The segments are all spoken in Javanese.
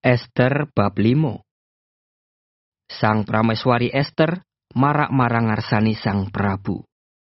Ester bab 5. Sang prameswari Ester marak marang ngarsani Sang Prabu.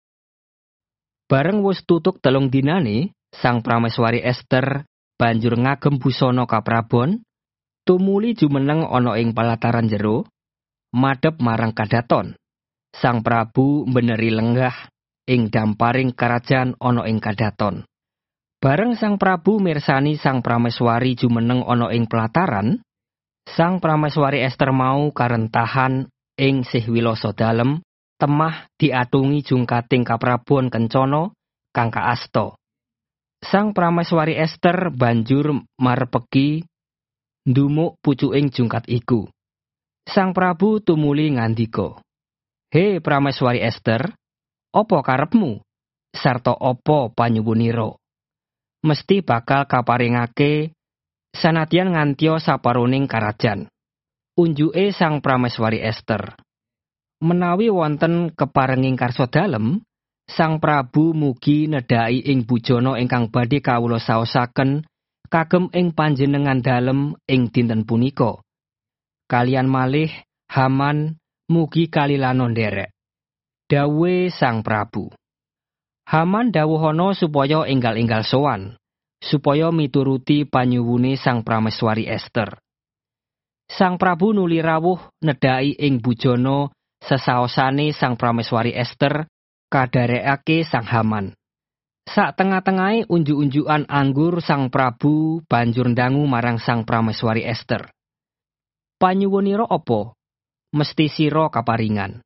Bareng wis tutuk 3 dinane, Sang prameswari Ester banjur ngagem busana kaprabon, tumuli jumeneng ana ing pelataran jero, madhep marang kadaton. Sang Prabu mbeneri lenggah ing damparing kerajaan ana ing kadaton. Bareng Sang Prabu mirsani Sang prameswari jumeneng ana ing pelataran, Sang prameswari Ester mau karentahan ing sihwilasa dalem, temah diatungi jungkating kaprabon kencana kang kaasta. Sang prameswari Ester banjur marepeki ndumuk pucuking jungkat iku. Sang Prabu tumuli ngandika, "He prameswari Ester, apa karepmu? Sarta apa panyuwunira? Mesti bakal kaparingake sanadyan ngantya saparoning karajan." Unjuke Sang prameswari Ester. Menawi wonten keparenging karsa dalem, Sang Prabu mugi nedhaki ing bujana ingkang badhe kawula saosaken kagem ing panjenengan dalem ing dinten punika. Kalian malih Haman mugi kalilana nderek. Dawuhe Sang Prabu. Haman dawuhana supaya enggal-enggal sowan, supaya mituruti panyuwune Sang prameswari Ester. Sang Prabu nuli rawuh nedhaki ing bujana sesaosane Sang prameswari Ester kadharekake Sang Haman. Sak tengah-tengahe unjuk-unjukan anggur Sang Prabu banjur ndangu marang Sang prameswari Ester. "Panyuwunira apa? Mesti sira kaparingan.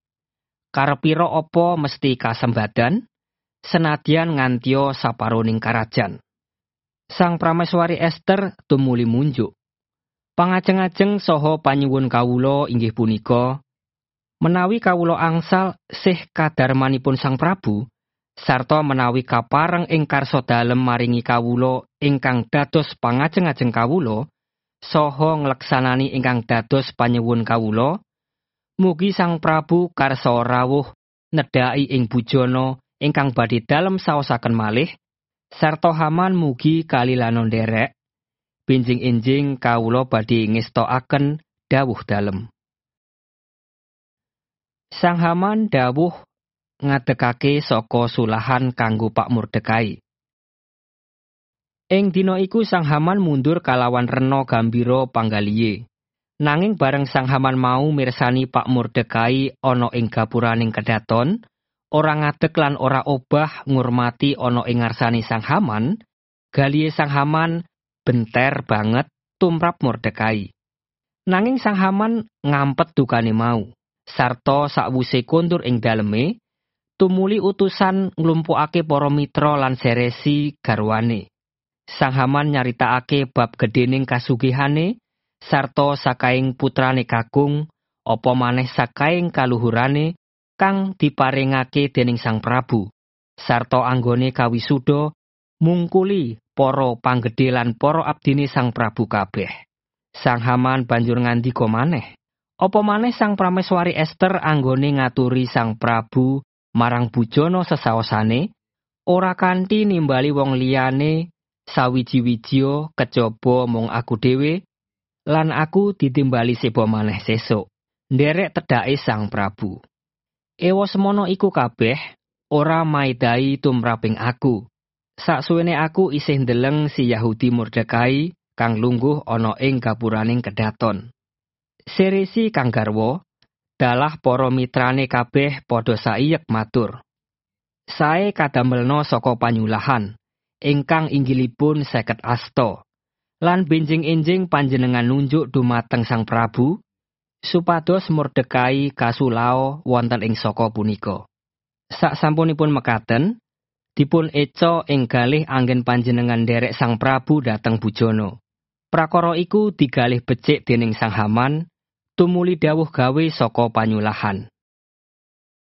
Karepira apa mesti kasembadan, senadyan ngantya saparoning karajan." Sang prameswari Ester tumuli munjuk. Pangajeng-ajeng saha panyuwun kawula inggih punika, menawi kawula angsal sih kadarmanipun Sang Prabu, sarta menawi kapareng ing karsa dalem maringi kawula ingkang dados pangajeng-ajeng kawula, saha ngleksanani ingkang dados panyuwun kawula, mugi Sang Prabu karsa rawuh nedhaki ing bujana ingkang badhe dalem saosaken malih, sarta Haman mugi kalilana nderek. Pinjing-injing kawula badhe ngestokaken dawuh dalem. Sang Haman dawuh ngadekake saka sulahan kanggo Pak Mordekai. Ing dina iku Sang Haman mundur kalawan rena gambira panggalihe. Nanging bareng Sang Haman mau mirsani Pak Mordekai ana ing gapuraning kedaton, ora ngadeg lan ora obah ngurmati ana ing ngarsane Sang Haman, galihe Sang Haman benter banget tumrap Mordekai. Nanging Sang Haman ngampet dukane mau, sarta sakwise kondur ing daleme, tumuli utusan nglumpukake para mitra lan Seresi garwane. Sang Haman nyaritakake bab gedhening kasugihane, sarta sakaing putrane kakung, apa maneh sakaing kaluhurane kang diparingake dening Sang Prabu, sarta anggone kawisuda mungkuli para panggedhe lan para abdine Sang Prabu kabeh. Sang Haman banjur ngandika maneh, apa maneh Sang prameswari Ester anggone ngaturi Sang Prabu marang bujana sesaosane, ora kanthi nimbali wong liyane sawiji-wijiya kejaba mung aku dhewe, lan aku ditimbali seba maneh sesuk. Nderek tedhake Sang Prabu. Ewa semono iku kabeh ora maidai tumraping aku. Saksuwene aku isih ndeleng si Yahudi Mordekai kang lungguh ana ing gapuraning kedaton. Seresi kang garwa, dalah para mitrane kabeh padha saiyek matur. Sae kadamelna saka panyulahan, ingkang inggilipun 50 asta. Lan benjing-enjing panjenengan nunjuk dumateng Sang Prabu, supados Mordekai kasulao wonten ing saka punika. Saksampunipun mekaten, dipun eca ing galih anggen panjenengan nderek Sang Prabu dhateng bujana. Prakara iku digalih becik dening Sang Haman, tumuli dawuh gawe saka panyulahan.